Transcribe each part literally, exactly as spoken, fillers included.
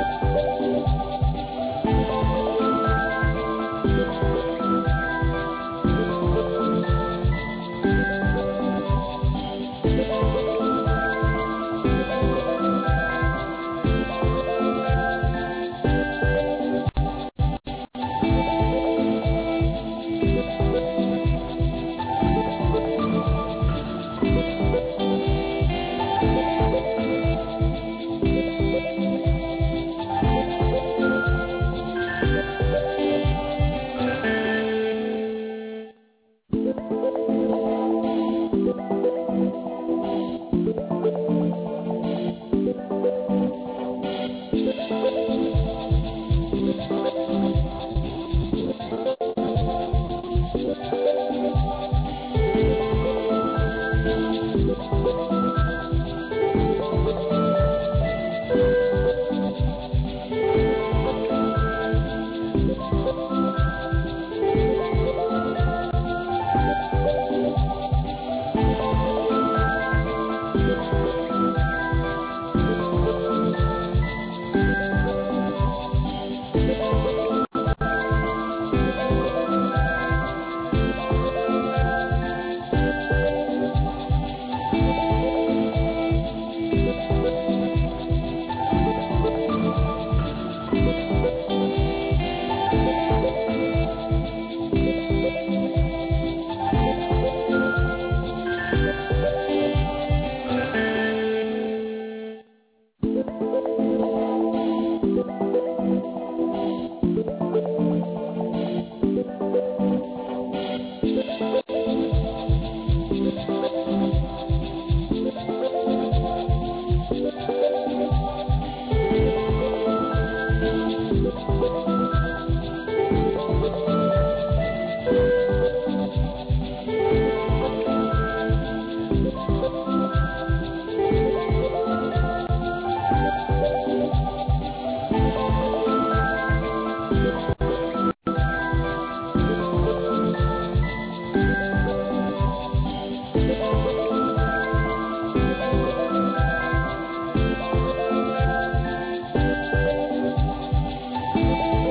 Thank you.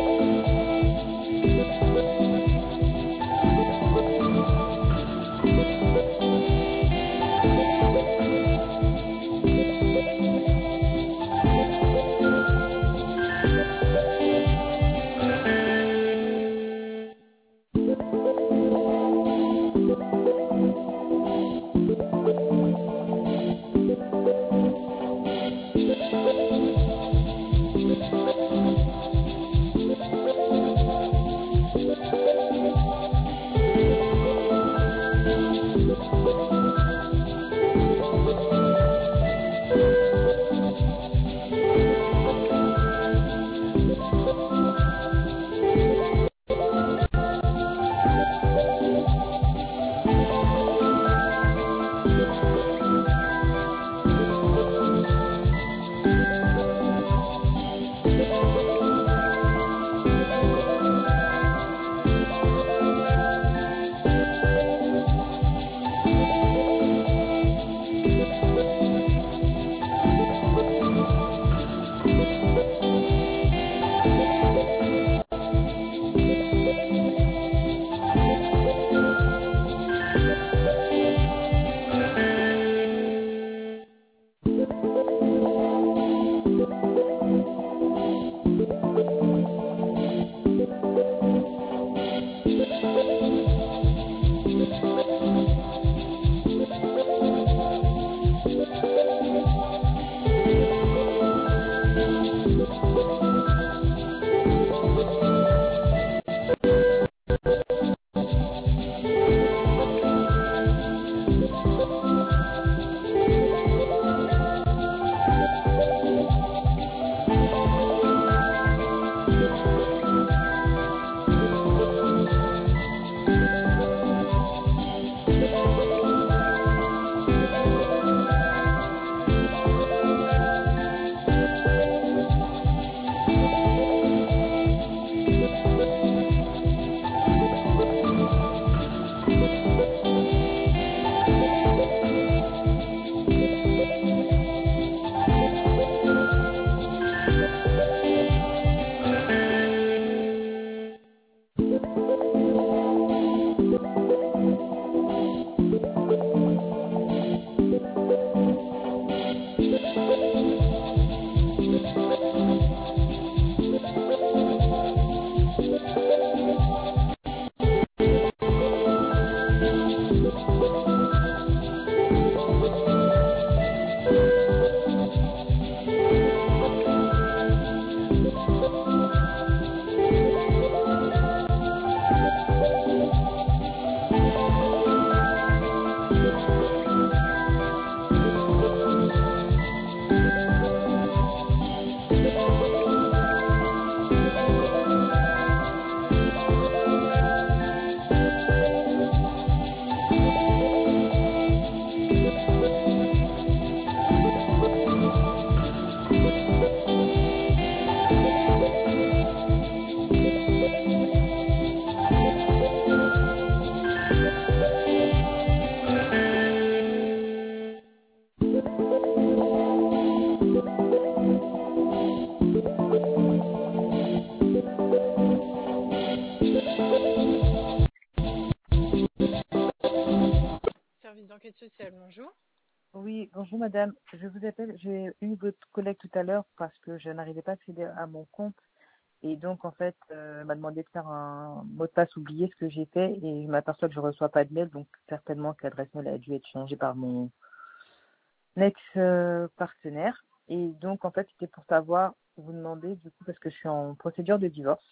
Aide sociale, bonjour. Oui, bonjour madame. Je vous appelle, j'ai eu votre collègue tout à l'heure parce que je n'arrivais pas à accéder à mon compte et donc en fait, euh, elle m'a demandé de faire un mot de passe oublié, ce que j'ai fait, et je m'aperçois que je ne reçois pas de mail, donc certainement que l'adresse mail a dû être changée par mon ex-partenaire. Et donc en fait, c'était pour savoir, vous demander du coup, parce que je suis en procédure de divorce.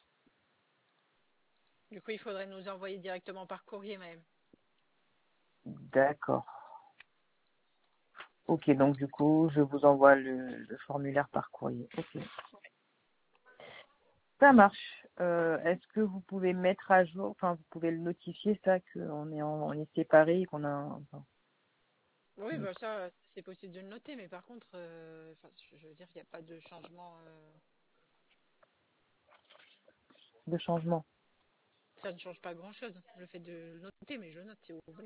Du coup, il faudrait nous envoyer directement par courrier même. D'accord. Ok, donc du coup, je vous envoie le, le formulaire par courrier. Ok. Ça marche. Euh, est-ce que vous pouvez mettre à jour, enfin vous pouvez le notifier ça qu'on est en- on est séparés et qu'on a un- enfin, Oui, bah ça, c'est possible de le noter, mais par contre, euh, enfin, je je veux dire, il n'y a pas de changement. euh, de changement. Ça ne change pas grand-chose, le fait de le noter, mais je le note si vous voulez.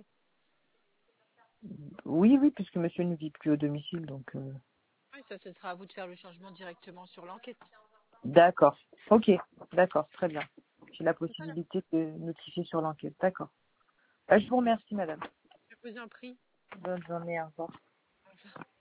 Oui, oui, puisque monsieur ne vit plus au domicile, donc euh, Oui, ça, ce sera à vous de faire le changement directement sur l'enquête. d'accord. Ok, d'accord, très bien. J'ai la Voilà, possibilité de notifier sur l'enquête. D'accord. Bah, je vous remercie, madame. je vous en prie. Bonne journée, au revoir. Au revoir.